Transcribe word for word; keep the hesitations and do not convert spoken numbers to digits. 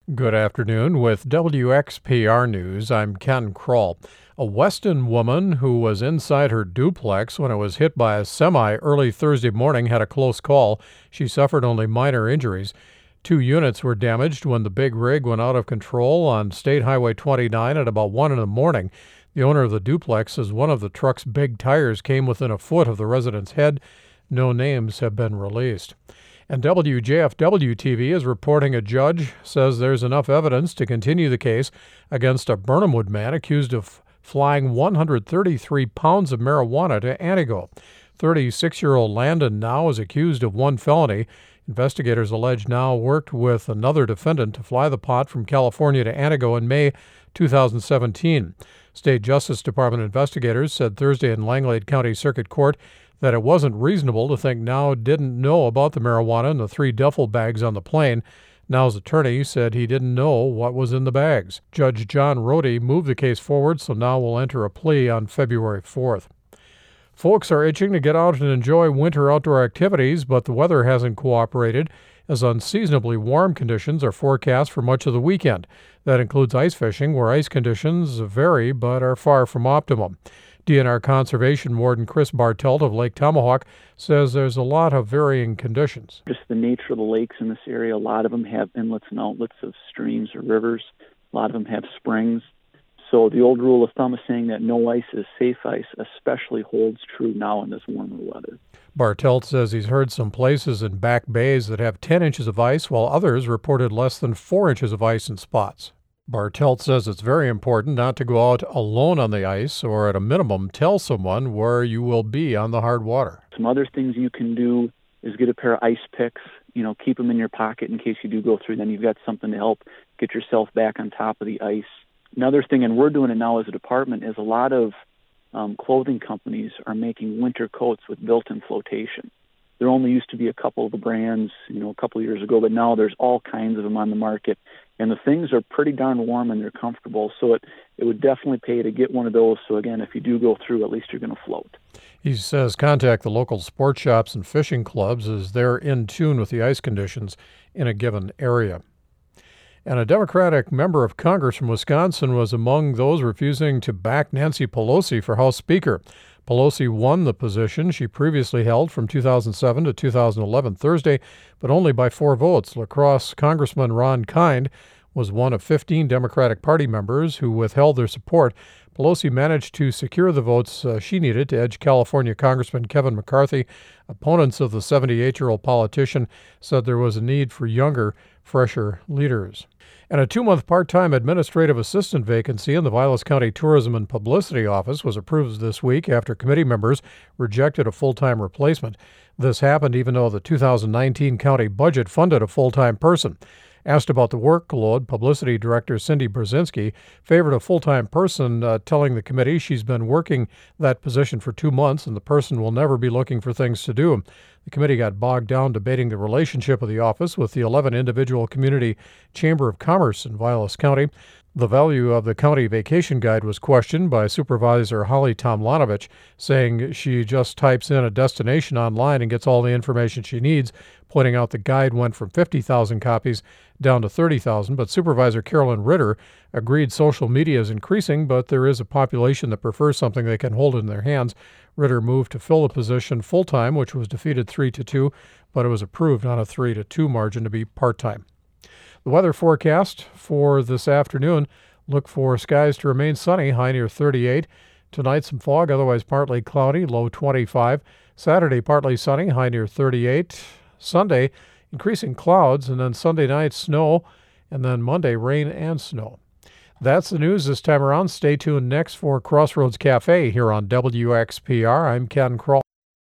Good afternoon. With W X P R News, I'm Ken Kroll. A Weston woman who was inside her duplex when it was hit by a semi early Thursday morning had a close call. She suffered only minor injuries. Two units were damaged when the big rig went out of control on State Highway twenty-nine at about one in the morning. The owner of the duplex says one of the truck's big tires came within a foot of the resident's head. No names have been released. And W J F W T V is reporting a judge says there's enough evidence to continue the case against a Birnhamwood man accused of flying one hundred thirty-three pounds of marijuana to Antigo. thirty-six-year-old Landon now is accused of one felony. Investigators allege now worked with another defendant to fly the pot from California to Antigo in May two thousand seventeen. State Justice Department investigators said Thursday in Langlade County Circuit Court that it wasn't reasonable to think Now didn't know about the marijuana in the three duffel bags on the plane. Now's attorney said he didn't know what was in the bags. Judge John Rohde moved the case forward, so Now will enter a plea on February fourth. Folks are itching to get out and enjoy winter outdoor activities, but the weather hasn't cooperated as unseasonably warm conditions are forecast for much of the weekend. That includes ice fishing, where ice conditions vary but are far from optimum. D N R Conservation Warden Chris Bartelt of Lake Tomahawk says there's a lot of varying conditions. Just the nature of the lakes in this area, a lot of them have inlets and outlets of streams or rivers. A lot of them have springs. So the old rule of thumb is saying that no ice is safe ice, especially holds true now in this warmer weather. Bartelt says he's heard some places in back bays that have ten inches of ice, while others reported less than four inches of ice in spots. Bartelt says it's very important not to go out alone on the ice, or at a minimum tell someone where you will be on the hard water. Some other things you can do is get a pair of ice picks. You know, keep them in your pocket in case you do go through. Then you've got something to help get yourself back on top of the ice. Another thing, and we're doing it now as a department, is a lot of um, clothing companies are making winter coats with built-in flotation. There only used to be a couple of the brands, you know, a couple of years ago, but now there's all kinds of them on the market. And the things are pretty darn warm and they're comfortable. So it, it would definitely pay to get one of those. So again, if you do go through, at least you're going to float. He says contact the local sports shops and fishing clubs as they're in tune with the ice conditions in a given area. And a Democratic member of Congress from Wisconsin was among those refusing to back Nancy Pelosi for House Speaker. Pelosi won the position she previously held from two thousand seven to two thousand eleven Thursday, but only by four votes. La Crosse Congressman Ron Kind was one of fifteen Democratic Party members who withheld their support. Pelosi managed to secure the votes uh, she needed to edge California Congressman Kevin McCarthy. Opponents of the seventy-eight-year-old politician said there was a need for younger, fresher leaders. And a two-month part-time administrative assistant vacancy in the Vilas County Tourism and Publicity Office was approved this week after committee members rejected a full-time replacement. This happened even though the two thousand nineteen county budget funded a full-time person. Asked about the workload, Publicity Director Cindy Brzezinski favored a full-time person, uh, telling the committee she's been working that position for two months and the person will never be looking for things to do. The committee got bogged down debating the relationship of the office with the eleven individual community Chamber of Commerce in Vilas County. The value of the county vacation guide was questioned by Supervisor Holly Tomlanovich, saying she just types in a destination online and gets all the information she needs, pointing out the guide went from fifty thousand copies down to thirty thousand. But Supervisor Carolyn Ritter agreed social media is increasing, but there is a population that prefers something they can hold in their hands. Ritter moved to fill the position full-time, which was defeated three to two, but it was approved on a three to two margin to be part-time. The weather forecast for this afternoon, look for skies to remain sunny, high near thirty-eight. Tonight, some fog, otherwise partly cloudy, low twenty-five. Saturday, partly sunny, high near thirty-eight. Sunday, increasing clouds, and then Sunday night, snow, and then Monday, rain and snow. That's the news this time around. Stay tuned next for Crossroads Cafe here on W X P R. I'm Ken Kroll.